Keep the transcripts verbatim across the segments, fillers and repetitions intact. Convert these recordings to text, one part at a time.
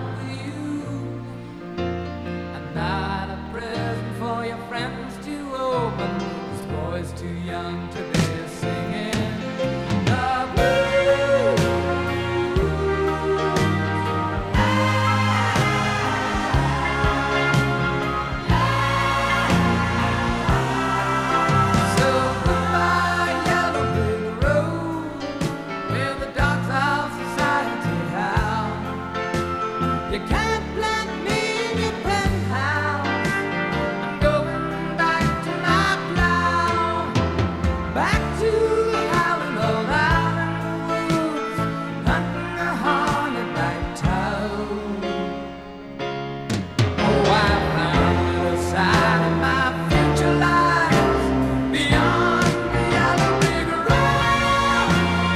with you. I'm not a present for your friends to open. This boy's too young to be singing the blues. So goodbye, yellow brick road, where the dogs of society howl. You can't plant me in your penthouse. I'm going back to my plow, back to the howling old island woods, hunting a hornet-like toad. Oh, I found the side of my future lies beyond the yellow brick road.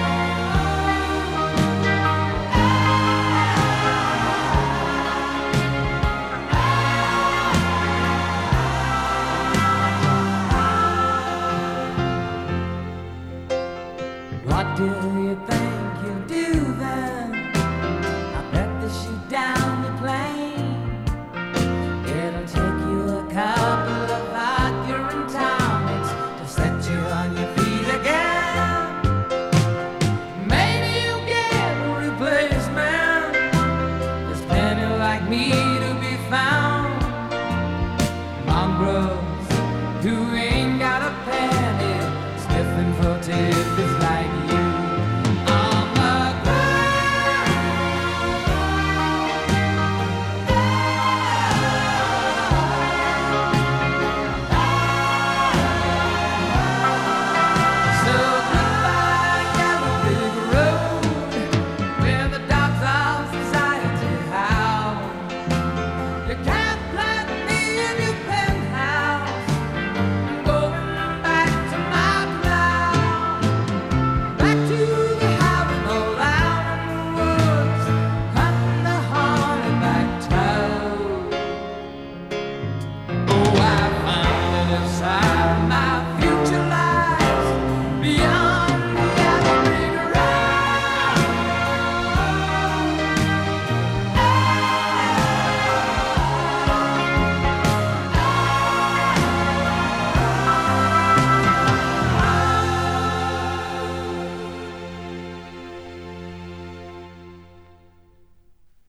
What do you think you'll do then? I bet they shoot down the plane. It'll take you a couple of Accurate tonics to set you on your feet again. Maybe you'll get a replacement. There's plenty like me to be found.